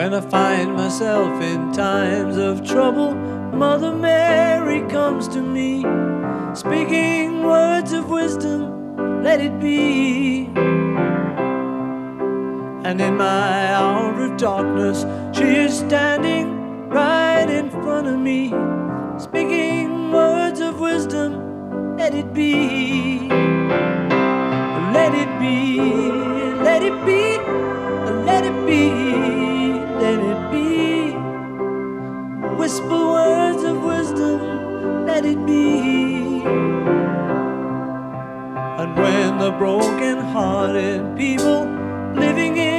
When I find myself in times of trouble, Mother Mary comes to me, speaking words of wisdom, let it be. And in my hour of darkness, she is standing right in front of me, speaking words of wisdom, let it be. Let it be, let it be, let it be, let it be. Whisper words of wisdom, let it be. And when the broken-hearted people living in